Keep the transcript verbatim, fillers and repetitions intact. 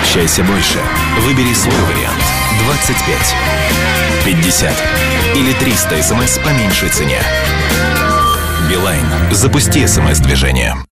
Общайся больше. Выбери свой вариант. двадцать пять, пятьдесят или триста смс по меньшей цене. Билайн. Запусти смс-движение.